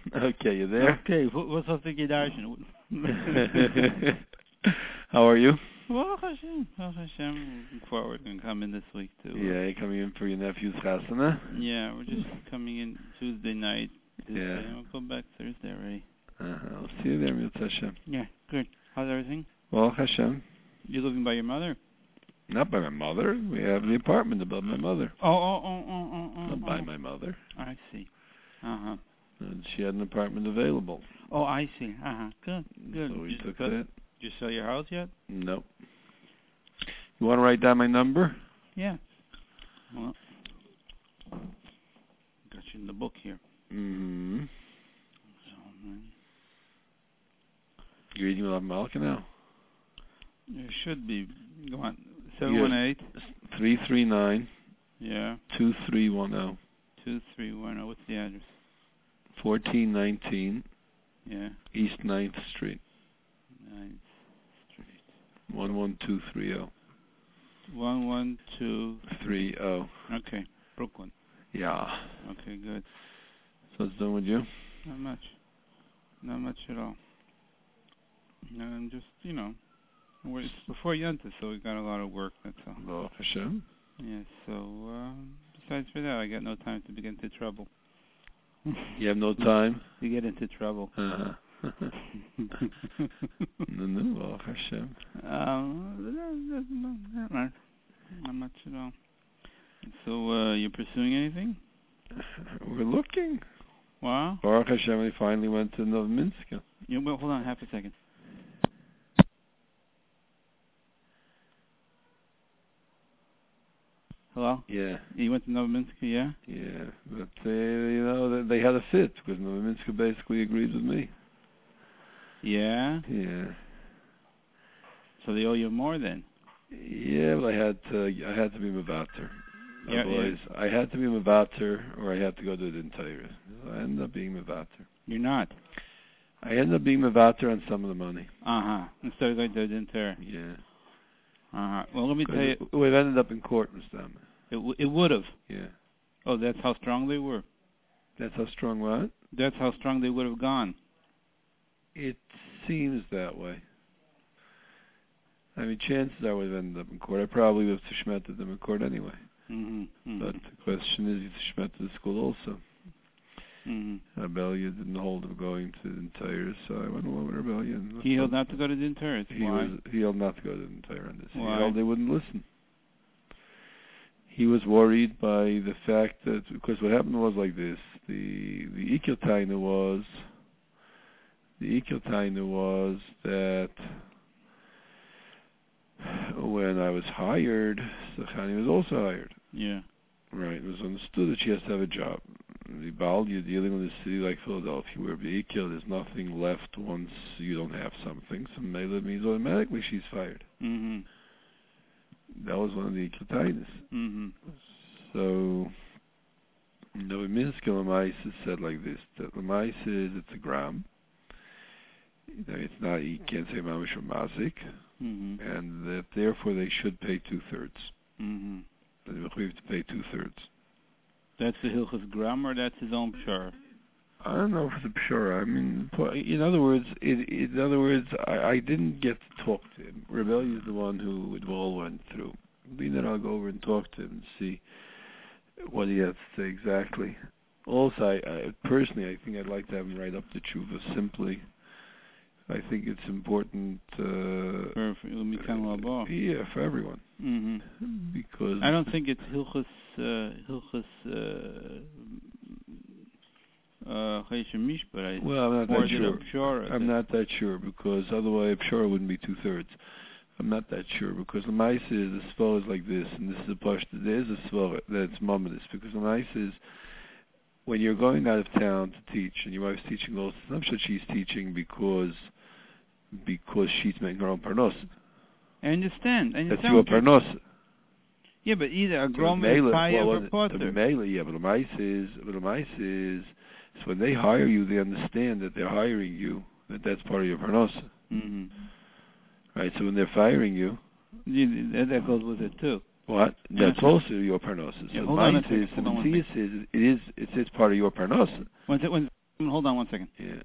Okay, you there? Okay, what's up the Gedarshan? How are you? Well, Hashem, looking forward to come in this week too. Yeah, you're coming in for your nephew's chasana? Yeah, we're just coming in Tuesday night. Yeah. And we'll come back Thursday already. I'll see you there, Mitzvah Hashem. Yeah, good. How's everything? Well, Hashem. You living by your mother? Not by my mother. We have the apartment above my mother. Not by my mother. I see. Uh-huh. And she had an apartment available. Oh, I see. Uh-huh. Good. So we took that. Did you sell your house yet? Nope. You want to write down my number? Yeah. Well, got you in the book here. Mm-hmm. So, you're reading Lav Malka now? You should be. Go on. 718. 339. Yeah. 2310. 2310. What's the address? 1419. Yeah. East 9th Street. 9th Street. 11230. 11230. Okay. Brooklyn. Yeah. Okay, good. So what's done with you? Not much. Not much at all. I'm just, it's before Yontif, so we got a lot of work, that's all. Baruch Hashem. Yeah, so besides for that, I got no time to get into trouble. You have no time? To get into trouble. No, Baruch Hashem. Not much at all. So, you're pursuing anything? We're looking. Wow. Baruch Hashem, we finally went to Novominsk. Yeah, well, hold on half a second. Hello? Yeah. You went to Novominsk, yeah? Yeah, but they had a fit because Novominsk basically agreed with me. Yeah? Yeah. So they owe you more then? Yeah, but I had to be Mavater. Yeah, Otherwise, I had to be Mavater or I had to go to the Entire. So I ended up being Mavater. You're not? I ended up being Mavater on some of the money. Uh-huh. Instead of going to the Entire. Yeah. Uh-huh. Well, let me tell you. It would have ended up in court, Mr. It would have? Yeah. Oh, that's how strong they were? That's how strong what? That's how strong they would have gone. It seems that way. I mean, chances are I would have ended up in court. I probably would have tishmeted them in court anyway. Mm-hmm. Mm-hmm. But the question is, you tishmeted the school also. Mm-hmm. Rebellion didn't hold of going to the Entire, so I went along with Rebellion. He held not to go to the Entire. He held not to go to the Entire on this. Why? He held they wouldn't listen. He was worried by the fact that, because what happened was like this, the Ikil Taina was that when I was hired, Sachani was also hired. Yeah. Right, it was understood that she has to have a job. The Baal, you're dealing with a city like Philadelphia where Ikil, there's nothing left once you don't have something, so Mela means automatically she's fired. Mm-hmm. That was one of the Ikil Tainas. Mm-hmm. So, Novominsk Lamais said like this, that Lamais is, it's a gram. It's not, you can't say Mamish or Mazik, and that therefore they should pay 2/3. Mm-hmm. They have to pay 2/3. That's the Hilchas Gram, or that's his own pshara? I don't know if it's a pshara. I mean, in other words, I didn't get to talk to him. Rebellion is the one who it all went through. Being that I'll go over and talk to him and see what he has to say exactly. Also, I personally, I think I'd like to have him write up the tshuva simply. I think it's important for everyone. Mm-hmm. Because I don't think it's Hilchas but well, I'm not that sure. I'm not that sure because otherwise Pshara wouldn't be 2/3. I'm not that sure because the Maisa is the svara is like this, and this is a pashta. There is a svara that's mamadis because the Maisa is when you're going out of town to teach, and your wife's teaching also. I'm sure she's teaching because she's making her own parnos. I understand. That's your parnos. Yeah, but either a grom is payah or potter. Yeah, but the Maisa is so when they hire you, they understand that they're hiring you, that's part of your parnos. Mm-hmm. Right, so when they're firing you, that goes with it too. What? That's also your parnosis. Yeah, so it's part of your parnosis. Hold on 1 second. Yeah.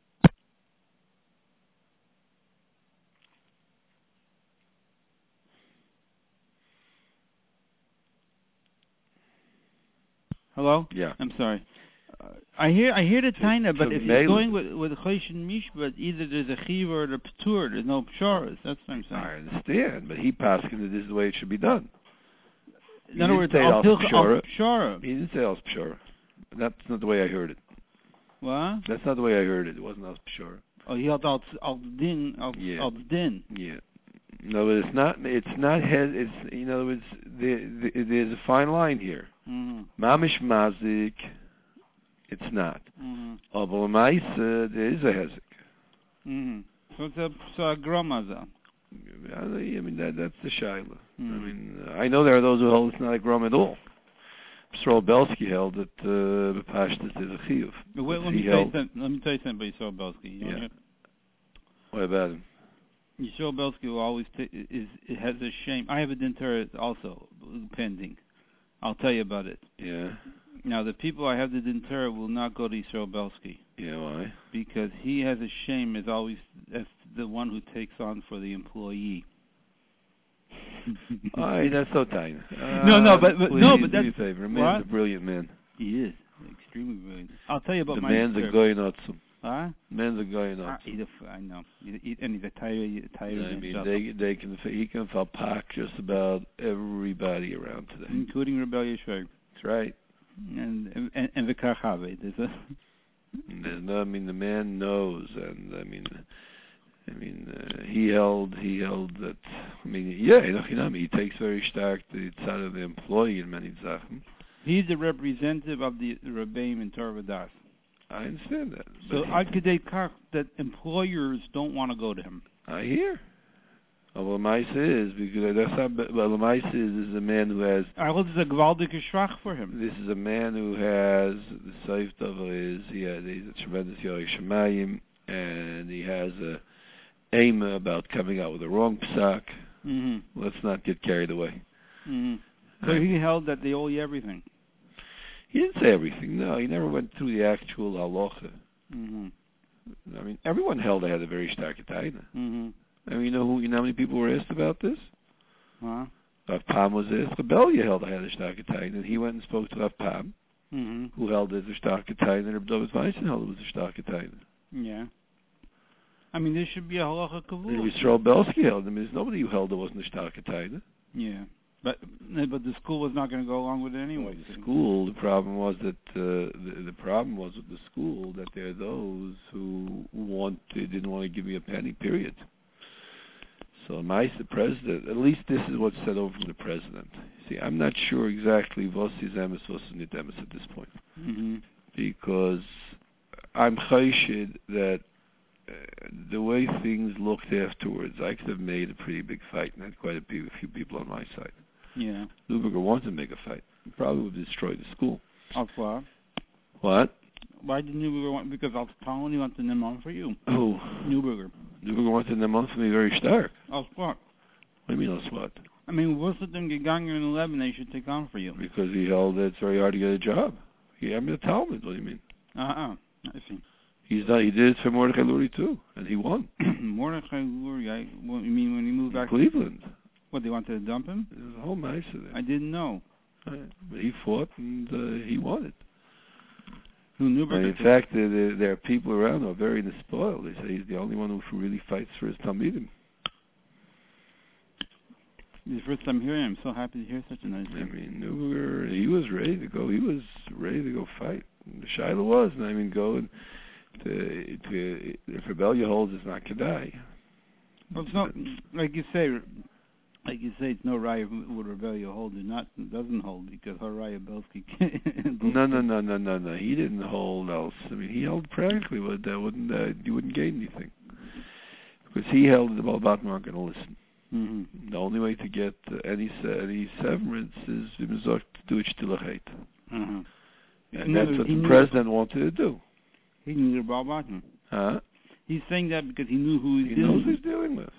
Hello? Yeah. I'm sorry. I hear the Taina, but if Mele. you're going with Choshen Mishpat, either there's a Chiv or a Ptur. There's no Psharas. That's what I'm saying. I understand, but he passed that this is the way it should be done. In other words, Al Pshara. He didn't say Al Pshara. That's not the way I heard it. What? That's not the way I heard it. It wasn't Al Pshara. Oh, he held Al Din. Yeah. No, but it's not. It's not. It's, in other words, there's a fine line here. Mamish Mazik. It's not. But Maisa, there is a hezek. So a gramaza. I mean that's the shaila. I mean, I know there are those who hold it's not a grom at all. Yisrael Belsky held that Bepashtas is a chiyuv. Let me tell you something about Yisrael Belsky. Yeah. What about him? Yisrael Belsky will always it has a shame. I have a dinner also pending. I'll tell you about it. Yeah. Now the people I have the dinner will not go to Yisrael Belsky. Yeah, why? Because he has a shame as always as the one who takes on for the employee. That's so tiny. But that's do you a favor. Man's a brilliant man. He is extremely brilliant. I'll tell you about the my man's a guy not some. Huh? Man's a guy not some. I know. And he's a tired. I mean, he can fall pack just about everybody around today, including Rebel Yeshua. That's right. And the Karchave. I mean, the man knows, and I mean, he held that. I mean, he takes very stark the side of the employee in many zachen. He's the representative of the Rebbeim in Torah V'das. I understand that. So Ad Kedei Kach that employers don't want to go to him. I hear. Well, Lamaisa is because that's how. Well, Lamaisa is a man who has. I hold this a gewaldige Schwach for him. This is a man who has the Seif Dover is he's a tremendous Yorei Shemayim, and he has a aim about coming out with the wrong psak. Let's not get carried away. So he held that they owe you everything. He didn't say everything. No, he never went through the actual halacha. I mean, everyone held they had a very stark taina. I mean, you know how many people were asked about this? Huh? Rav Pam was asked. Rebellia held I had a stark taina, and he went and spoke to Rav Pam, who held it as a stark taina, and Reb David Weissen held it was a stark taina. Yeah. I mean, there should be a halacha kavul. Yisrael Belsky held them. There's nobody who held it wasn't a stark taina. Yeah. But the school was not going to go along with it anyway. Well, the school, the problem was that the problem was with the school that there are those who didn't want to give me a penny. Period. So the president, at least this is what's said over from the president. See, I'm not sure exactly what's his emes, what's his nit emes at this point, because I'm chayshid that the way things looked afterwards, I could have made a pretty big fight and had quite a few people on my side. Yeah. Neuberger wanted to make a fight. He probably would have destroyed the school. What? What? Why did Neuberger want? Because I was telling you wanted them on for you. Who? Neuberger. Neuberger wanted them on for me very stark. What? What do you mean, what? I mean, what's the thing gegangen in 11 they should take on for you? Because he held that it's very hard to get a job. I'm a Talmud. What do you mean? I see. He did it for Mordechai Lurie too, and he won. Mordechai Lurie, you mean when he moved back Cleveland? What, they wanted to dump him? There's a whole mess of it. I didn't know. But he fought and he won it. In fact, there are people around who are very despoiled. They say he's the only one who really fights for his Talmidim. The first time hearing him, I'm so happy to hear such a nice thing. I mean, Neuberger, he was ready to go. He was ready to go fight. The Shiloh was, and I mean, go and if Rebellia holds, it's not Kedai. Well, it's not like you say. It's no raya would Rebellia hold or not. It doesn't hold because Haraya Belsky. No. He didn't hold else. I mean, he held practically, but that wouldn't you wouldn't gain anything because he held the Balbatman aren't going to listen. The only way to get any severance is to do it stilachet. And that's what the president wanted to do. He knew the Balbatman. Huh? He's saying that because he knew who he knows who he's dealing with.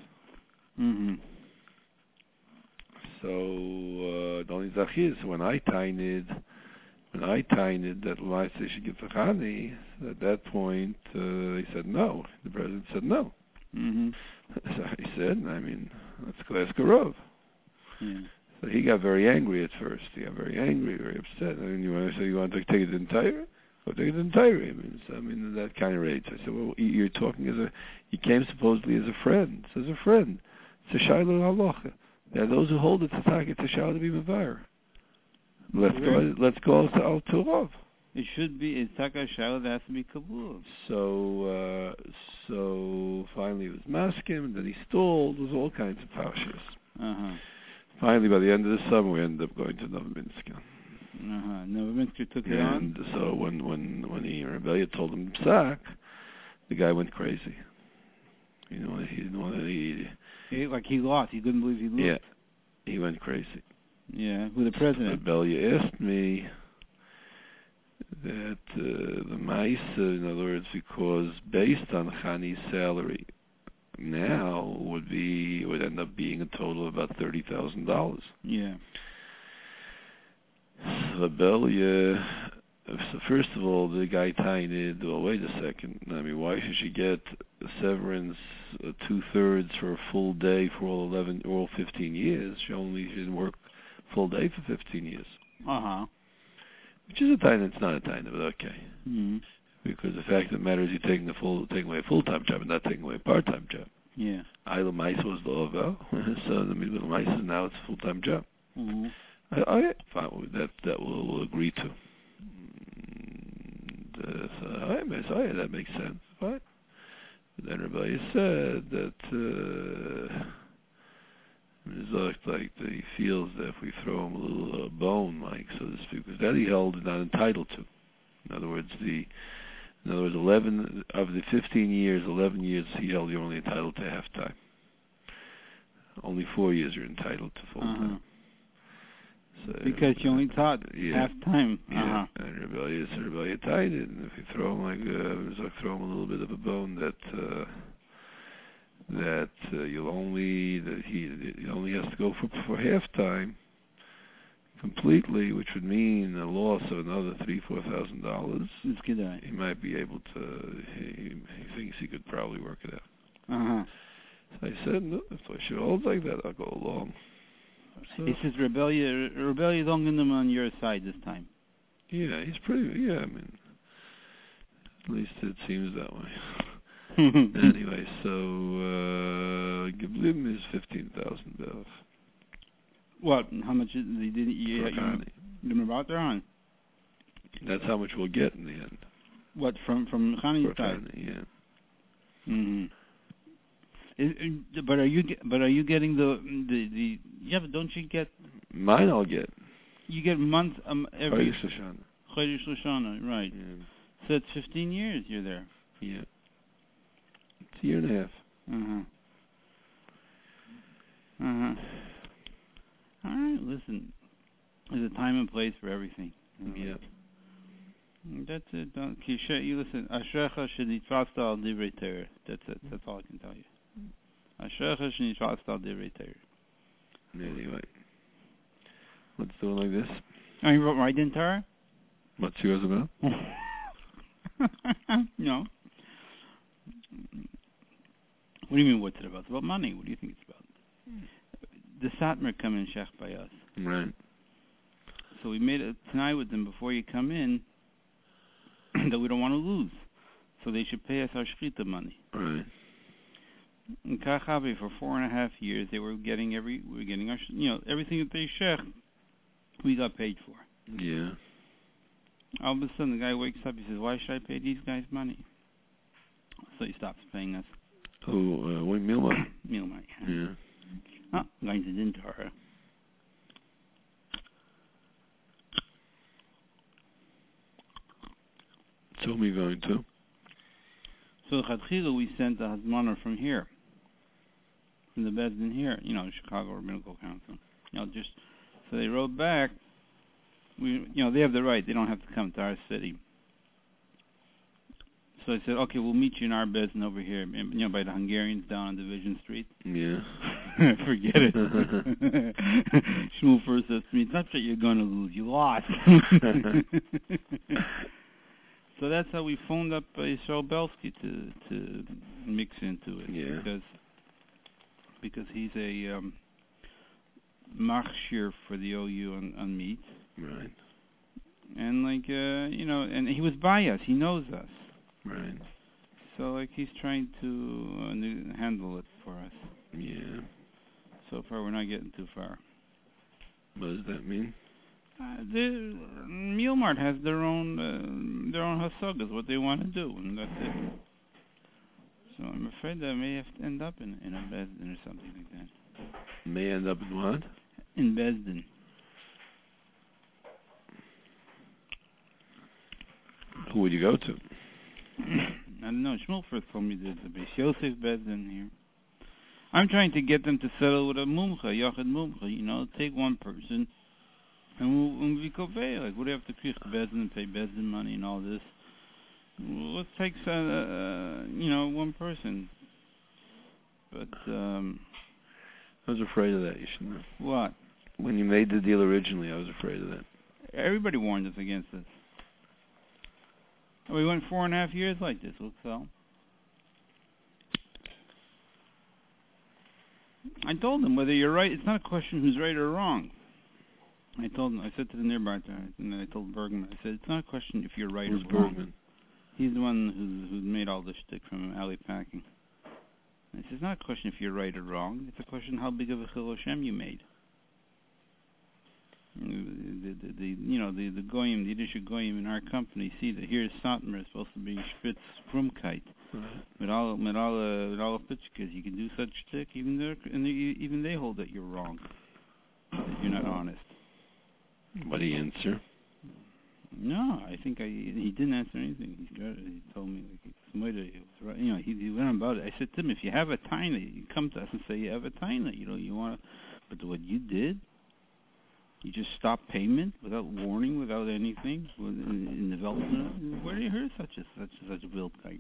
So the only zach is when I when I tainted that they should give the Chani, at that point, they said no. The president said no. Mm-hmm. So he said, I mean, let's go ask a Rav. Yeah. So he got very angry at first. He got very angry, very upset. And you want to say you want to take it in Torah? Go take it in Torah. I mean, that kind of rage. I said, well, you're talking he came supposedly as a friend. It's as a friend. It's a Shiloh Halacha. There are those who hold it to target the Shiloh to be Mavar. Let's go al Rav. It should be, it's Taka Shiloh that has to be Kabul. So finally it was Maskim, and then he stalled. There was all kinds of parshas. Uh-huh. Finally, by the end of the summer, we ended up going to Novominsk. Novominsk took it on? And so when Rebellia told him sack, the guy went crazy. He didn't want to. He lost. He couldn't believe he lost. Yeah, he went crazy. Yeah, who the president? Rebellia asked me that the Maisa, in other words, because based on Chani's salary, now would end up being a total of about $30,000. Yeah. Rebellia. So first of all, the guy tainted. Well, wait a second. I mean, why should she get a severance 2/3 for a full day for all 15 years? She didn't work full day for 15 years. Which is a taina. It's not a taina, but okay. Mm-hmm. Because the fact of the matter is, you're taking away a full-time job and not taking away a part-time job. Yeah. Eila Mais was the Ovel, so the Middle Mais is now it's a full-time job. Mm-hmm. I fine with that we'll agree to. That makes sense. Fine. But then everybody said that like that he feels that if we throw him a little bone, like so to speak, because that he held not entitled to. In other words, 11 of the 15 years, 11 years he held you're only entitled to half time. Only 4 years you're entitled to full time. So, because you only taught half time. Yeah, and Rebellia tied it, and if you throw him throw him a little bit of a bone that he only has to go for half time completely, which would mean a loss of another $3,000-4,000. He might be able to. He thinks he could probably work it out. So I said, no, if I should hold like that, I'll go along. So, he says Rebellia don't get them on your side this time. Yeah, he's pretty. Yeah, I mean, at least it seems that way. Anyway, so Geblim is 15,000 bells. What? How much is he didn't you about there on? That's how much we'll get in the end. What from Chani's side? Yeah. Mm-hmm. But are you getting the yeah? But don't you get mine? I'll get. You get month every Chodesh Shoshana, right? Yeah. So it's 15 years you're there. Yeah. It's a year and a half. All right, listen. There's a time and place for everything. Yeah. That's it. You listen. Ashrecha shenitvasta al divrei Torah. That's it. That's all I can tell you. Ashrecha shenitvasta al divrei Torah. Anyway, let's do it like this. Oh, you wrote right in Torah? What's yours about? No. What do you mean? What's it about? It's about money. What do you think it's about? The Satmar come in Shech by us. Right. So we made a tonight with them before you come in that we don't want to lose. So they should pay us our shchita money. Right. In Kachavi for 4.5 years, we were getting our, everything that they shech, we got paid for. Yeah. All of a sudden, the guy wakes up. He says, "Why should I pay these guys money?" So he stops paying us. Oh, wait, Milma. Milma. Yeah. Oh, guys, it's in Torah. So who are we going to? So Chatchila, we sent the Hazmana from here, from the Bezdin here, Chicago Rabbinical Council. So they wrote back. They have the right. They don't have to come to our city. So I said, okay, we'll meet you in our Bezdin over here, by the Hungarians down on Division Street. Yeah. Forget it. Shmuel first says to me, it's not that you're going to lose, you lost. So that's how we phoned up Yisrael Belsky to mix into it. Yeah. Because he's a machshir for the OU on meat. Right. And like, and he was by us. He knows us. Right. So like he's trying to handle it for us. Yeah. So far we're not getting too far. What does that mean? The Meal Mart has their own hasagas, what they want to do, and that's it. So I'm afraid that I may have to end up in a Bezdin or something like that. May end up in what? In Bezdin. Who would you go to? I don't know. Shmuel first told me there's a Beis Yosef Bezdin here. I'm trying to get them to settle with a mumcha, Yochid mumcha. Take one person and we convey. Like, what do you have to create Bezdin and pay Bezdin money and all this? Let's take one person. But I was afraid of that. You should know. What? When you made the deal originally, I was afraid of that. Everybody warned us against this. We went 4.5 years like this. We'll sell. I told them whether you're right. It's not a question who's right or wrong. I told him. I said to the nearby, and then I told Bergman. I said it's not a question if you're right Who's or wrong. Bergman? He's the one who made all this shtick from Alley Packing. I said it's not a question if you're right or wrong. It's a question how big of a Chil Hashem you made. The goyim, the Yiddish goyim in our company see that here's Satmar is supposed to be Spitz Frumkeit. With all pitchkas, you can do such shtick. Even they hold that you're wrong, that you're not honest. What did he answer? No, I think he didn't answer anything. He told me like he was right. He went on about it. I said to him, if you have a taina, you come to us and say you have a taina. You want to, but what you did, you just stopped payment without warning, without anything in development. Where do you hear such a wild guy?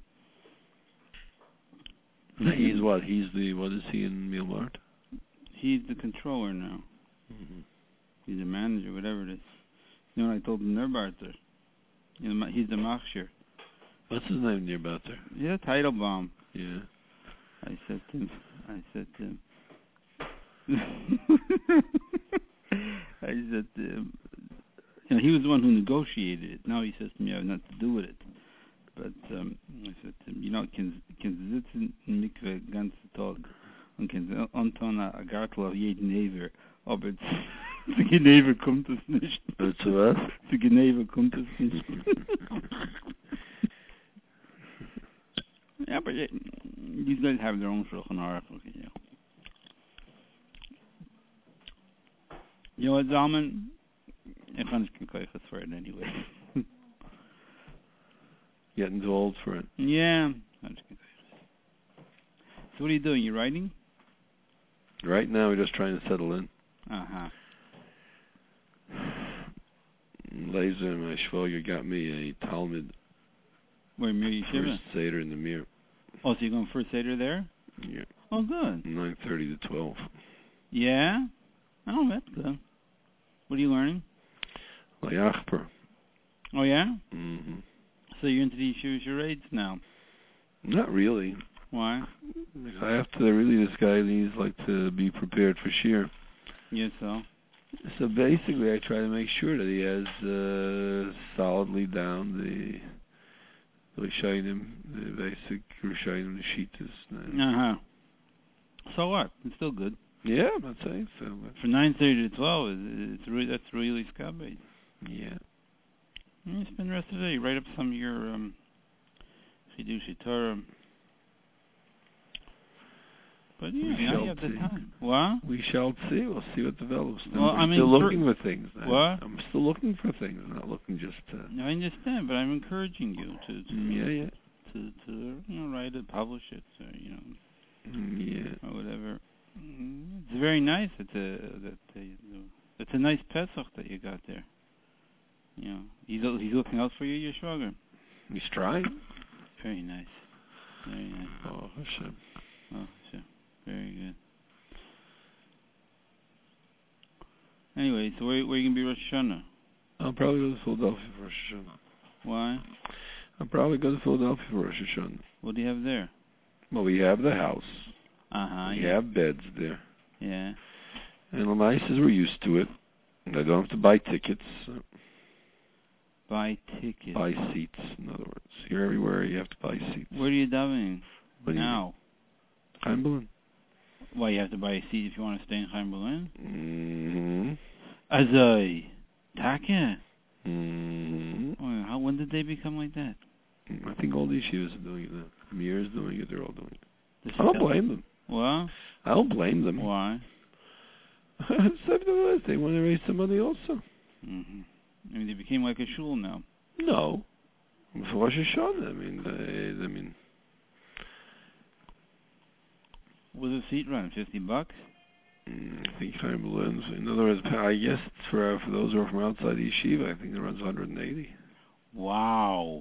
He's what? What is he in Meal Mart? He's the controller now. Mm-hmm. He's the manager, whatever it is. You know what I told him there, Barter? He's the machshir. What's his name near Barter? Yeah, Teitelbaum. Yeah. I said to him. I said to him, he was the one who negotiated it. Now he says to me, I have nothing to do with it. But I said to him, can sitzen in Mikve ganze Tag und kann Anton a Gartel auf jeden Never, aber zu Geneva kommt es nicht. Zu was? Zu Geneva kommt es nicht. Yeah, but these guys have their own Shulchan Aruch. You know what, Zalman? Ich kann nicht gekauft for it anyway. Getting too old for it. Yeah. So what are you doing? You writing? Right now, we're just trying to settle in. Uh-huh. Laser, my shvager got me a Talmud. Where, Mir Yeshiva? First Seder in the Mir. Oh, so you're going first Seder there? Yeah. Oh, good. 9:30 to 12. Yeah? Oh, that's good. What are you learning? Layachper. Oh, yeah? Mm-hmm. So you're into the Yeshiva charades now? Not really. Why? I have to really, this guy needs to be prepared for Shir. Yes, so? So basically, I try to make sure that he has solidly down the Rishonim, the basic Rishonim, the Shitas. Uh-huh. So what? It's still good. Yeah, I'm not saying so. For 9:30 to 12, that's really scabby. Yeah. You spend the rest of the day. You write up some of your Chidushi Torah. But yeah, now you have the time. What? We shall see. We'll see what develops. Well, I'm still looking for things. What? I'm still looking for things. I'm not looking just to... I understand, but I'm encouraging you to write it, publish it, or whatever. It's very nice. It's a nice Pesach that you got there. He's looking out for you, your shwager. He's trying. Very nice. Very nice. Oh, Hashem. Oh, Hashem. Very good. Anyway, so where are you going to be Rosh Hashanah? I'll probably go to Philadelphia for Rosh Hashanah. Why? I'll probably go to Philadelphia for Rosh Hashanah. What do you have there? Well, we have the house. We Yeah. have beds there. Yeah. And the nice is we're used to it. I don't have to buy tickets. Buy tickets. Buy seats, in other words. Here, everywhere, you have to buy seats. Where are you davening now? Chaim Berlin. Why, you have to buy a seat if you want to stay in Chaim Berlin? Mm-hmm. Azai. Taka? Mm-hmm. When did they become like that? I think all the yeshivas are doing it now. Amir is doing it, they're all doing it. I don't blame them. What? I don't blame them. Why? Nevertheless, they want to raise some money also. Mm-hmm. I mean, they became like a shul now. No. For Rosh Hashanah, I mean... What's a seat run? $50? I think Chaim Berlin's, in other words, I guess for those who are from outside the yeshiva, I think it runs 180. Wow.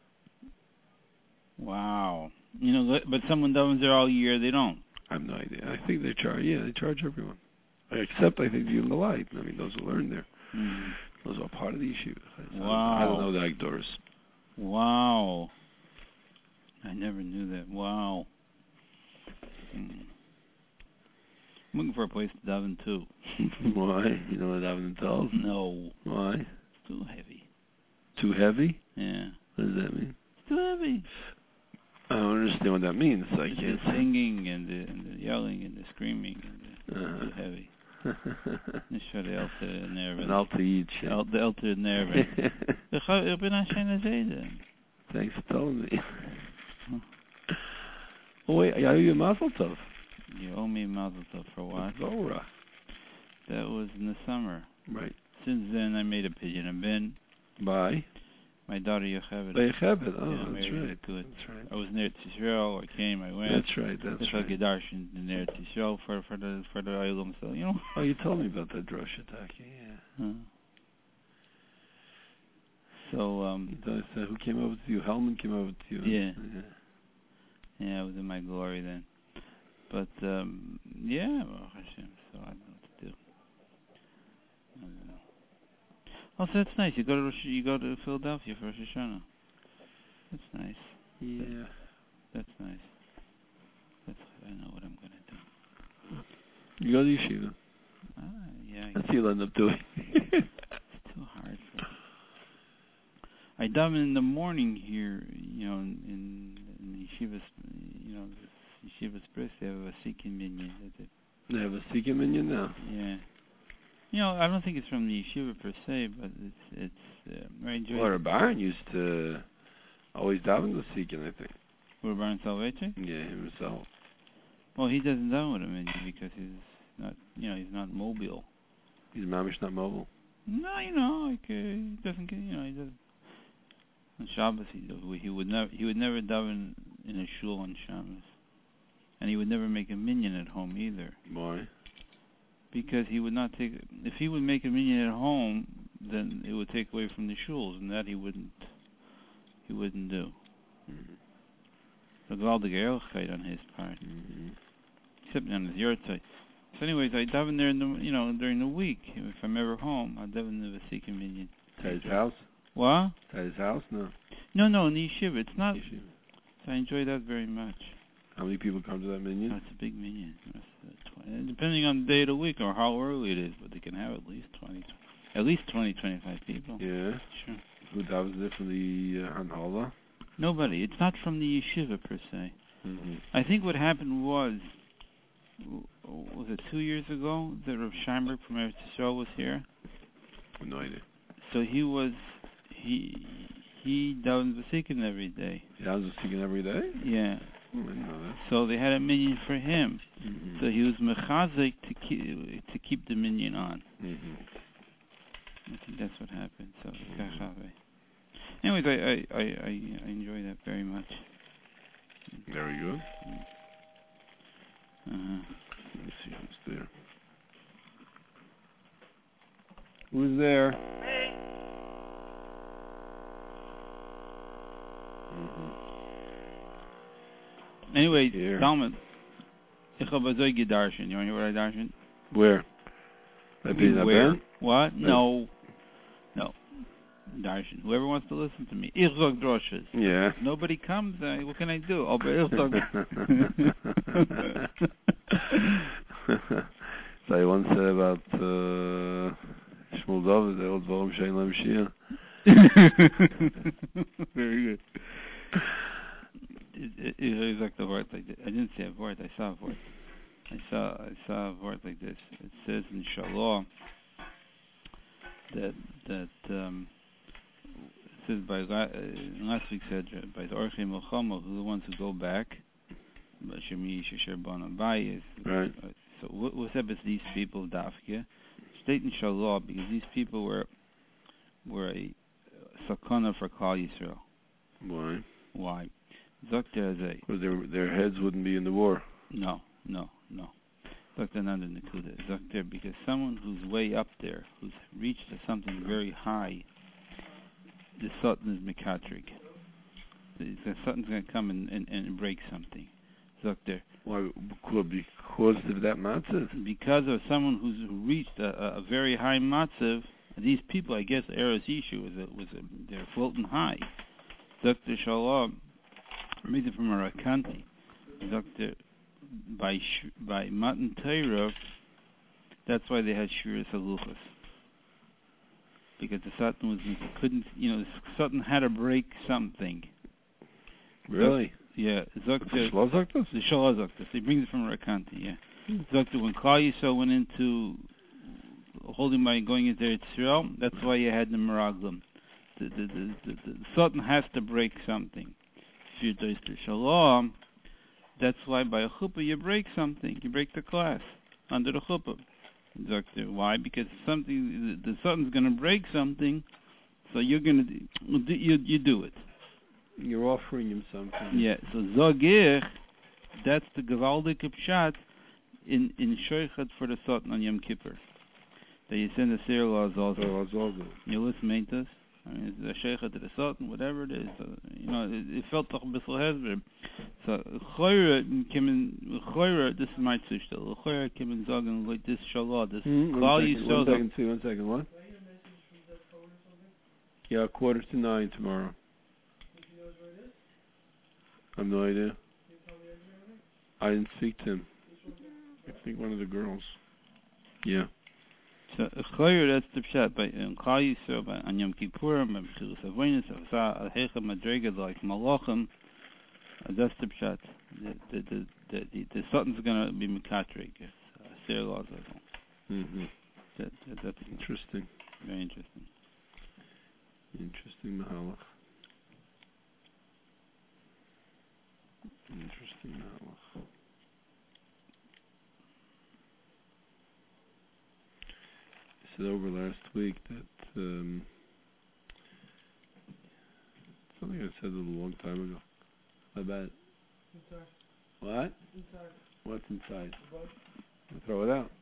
You know, but someone davens there all year, they don't. I have no idea. I think they charge everyone. Except, I think, the light. I mean, those who learn there. Mm. Those are part of the yeshiva. Wow. I don't know the Agdoros. Wow. I never knew that. Wow. I'm looking for a place to daven too. Why? You know what davening tells? No. Why? It's too heavy. Too heavy? Yeah. What does that mean? It's too heavy. I don't understand what that means. I can't. The singing and the yelling and the screaming and too heavy. Ich werde älter nerven. Älter Yid. Älter nerven. Ich bin ein schöner Seide. Thanks for telling me. Oh wait, I owe you a mazel tov. You owe me a mazel tov for what? Zora. That was in the summer. Right. Since then, I made a pidyon and ben. By? My daughter Yocheved. By Yocheved. Oh, yeah, that's right. Good. That's right. I was near Israel. I came. I went. That's right. That's right. Gedarshan near Israel for the Oilum. So you know. Oh, you told me about that Rosh Hashanah. Yeah. So who came over to you? Hellman came over to you. Yeah, I was in my glory then. But yeah, Baruch Hashem. So I don't know what to do. I don't know. Also, that's nice. You go to Philadelphia for Rosh Hashanah. That's nice. Yeah. That's nice. I know what I'm gonna do. You go to yeshiva. Yeah. That's what you'll end up doing. It's too hard for me. I daven in the morning here, you know, in yeshivas, you know, yeshivas bris. They have a Sikhin minyan. They have a Sikhin minyan now. Yeah. You know, I don't think it's from the yeshiva per se, but it's I enjoy. Well, Baron used to always daven the Sikhin, I think. Baron Salveche? Yeah, himself. Well, he doesn't daven with him because he's not, you know, he's not mobile. He's mamish not mobile. No, you know, like he doesn't get, you know, he doesn't. On Shabbos, he would never daven in a shul on Shabbos, and he would never make a minyan at home either. Why? Because he would not take. If he would make a minyan at home, then it would take away from the shuls, and that he wouldn't do. The gewaltige ehrlichkeit on his part, except on his yurtzeit. So, anyways, I daven there during the week. If I'm ever home, I daven the Vasikim minyan. At his house? What? At his house? No. No, in the yeshiva. It's not. Yeshiva. So I enjoy that very much. How many people come to that minyan? Oh, it's a big minyan. Depending on the day of the week or how early it is, but they can have at least 20, 25 people. Yeah. Sure. Who davens there from the Hanhala? Nobody. It's not from the yeshiva per se. Mm-hmm. I think what happened was it 2 years ago that Rav Scheinberg from Eretz Yisrael was here? I have no idea. So he davens Vasikin every day. He davens Vasikin every day? Yeah. I didn't know that. So they had a minyan for him. Mm-hmm. So he was mechazik to keep the minyan on. Mm-hmm. I think that's what happened. So anyways, I enjoy that very much. Very good. Let's see who's there. Who's there? Anyway, Talmud. Ich habe so gedarshan. You want to hear what I darshan? Where? Where? What? No. Darshan. Whoever wants to listen to me. Ich sag droshes. Yeah. Nobody comes. What can I do? Oh, but ich sag. So I once said about Shmuel David, the old Varum Shein Lam Shia. Very good. Ich sag the word like this. I didn't say a word. I saw a word. I saw a word like this. It says in Shalom that it says by last week said by the Orchei Milchama, who are the ones who go back. Right. So what's up with these people, Dafke? State in Shalom, because these people were a sakana for Klal Yisrael. Why? Zakter as a because their heads wouldn't be in the war. No. Zakter Nanda Nakuda. Zakter, because someone who's way up there, who's reached to something very high, the Satan is Mikatrik. The Satan's going to come and break something. Zakter. Why? Because of that matzav? Because of someone who's reached a very high matzav. These people, I guess, Eretz Yishu they're floating high. Zakter Shalom. Read it from a Rakanti. Zakter. By Matan Torah, that's why they had Shiras Haluchos. Because the Satan the Satan had to break something. Really? Yeah. Zakter. The Shalazaktas? The Shalazaktas. He brings it from Rakanti, yeah. Zakter, when Klal Yisrael went into holding by going into Israel, that's why you had the Meraglim. The Satan has to break something. If you do Shalom, that's why by a chuppah you break something. You break the class under the chuppah. Why? Because the Satan's going to break something, so you're going to you do it. You're offering him something. Yeah. So Zogir, that's the Gavaldik Pshat in Shoichat for the Satan on Yom Kippur. That you send a serial also. You listen, Maintas. I mean, the Sheikha to the Sultan, whatever it is, it felt like a bit hezber. So, Choyra, this is my tzustel. Choyra came in Zagan like this Shalah, this Klal Yisrael. One second, what? Yeah, 8:45 tomorrow. I have no idea. I didn't speak to him. I think one of the girls. Yeah. So, Choyer, that's the pshat. By Klal Yisrael, by on Yom Kippurim, by B'chilus Avonis, Avsa Alhecha Madrega, like Malachim, that's the pshat. The Satan's going to be Mekatrik. That's interesting. Very interesting. Interesting Mahalach. Interesting Mahalach. I said over last week that something I said a long time ago. About inside. What? Inside. What's inside? I'll throw it out.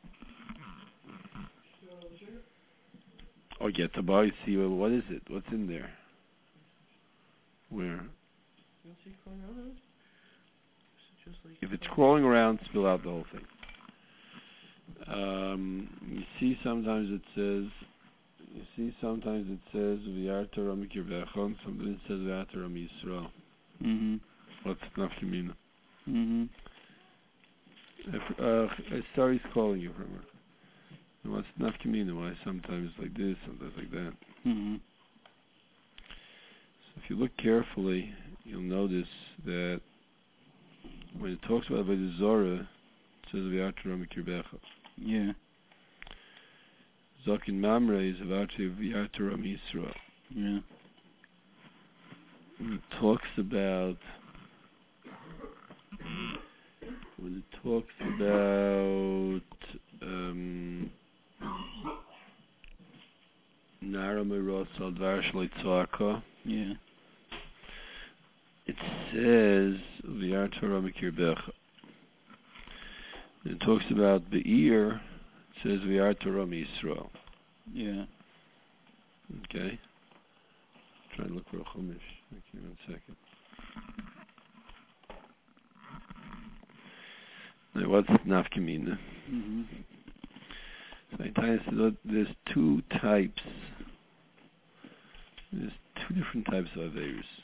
Oh, get to buy. See what is it? What's in there? Where? If it's crawling around, spill out the whole thing. You see sometimes it says V'yar Torah mikirvechon, sometimes it says V'yar Torah Yisrael. What's nafkamina? Sari's calling you from her. What's nafkamina? Why sometimes like this, sometimes like that? So if you look carefully, you'll notice that when it talks about the Zorah, it says V'yar Torah mikirvechon. Yeah. Zakin Mamre is about V'yar Torah Yisrael. Yeah. When it talks about Nara Miros Al Dvar Shloi Tzaka. Yeah. It says V'yar Torah Mikirbecha. When it talks about Be'ir, it says V'yar Torah Yisrael. Yeah. Okay. Try and look for a chumash. Okay, 1 second. Now, what's nafkamina? So There's two types. There's two different types of Averis.